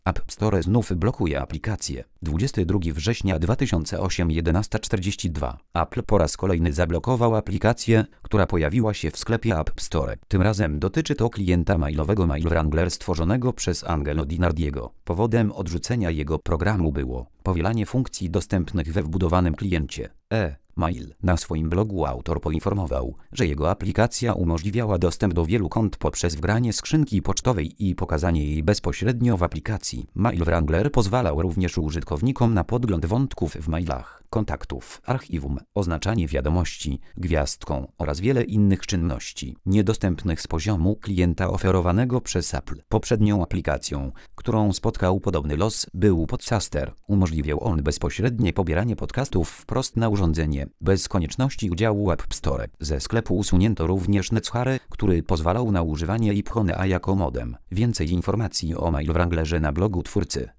App Store znów blokuje aplikację. 22 września 2008 11:42. Apple po raz kolejny zablokował aplikację, która pojawiła się w sklepie App Store. Tym razem dotyczy to klienta mailowego MailWrangler stworzonego przez Angelo Di Nardiego. Powodem odrzucenia jego programu było powielanie funkcji dostępnych we wbudowanym kliencie e-mail. Na swoim blogu autor poinformował, że jego aplikacja umożliwiała dostęp do wielu kont poprzez wgranie skrzynki pocztowej i pokazanie jej bezpośrednio w aplikacji. MailWrangler pozwalał również użytkownikom na podgląd wątków w mailach, kontaktów, archiwum, oznaczanie wiadomości gwiazdką oraz wiele innych czynności niedostępnych z poziomu klienta oferowanego przez Apple. Poprzednią aplikacją, którą spotkał podobny los, był Podcaster. Umożliwiał on bezpośrednie pobieranie podcastów wprost na urządzenie, bez konieczności udziału App Store. Ze sklepu usunięto również Netshare, który pozwalał na używanie iPhone'a jako modem. Więcej informacji o MailWranglerze na blogu twórcy.